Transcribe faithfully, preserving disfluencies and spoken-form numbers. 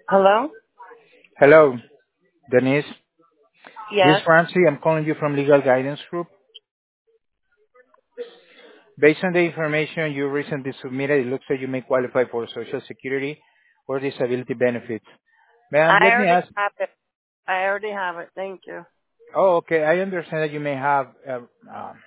Hello? Hello, Denise. This is Yes. Ramsey. I'm calling you from Legal Guidance Group. Based on the information you recently submitted, it looks like you may qualify for Social Security or disability benefits. Ma'am, I let me already ask. have it. I already have it. Thank you. Oh, okay. I understand that you may have uh, uh,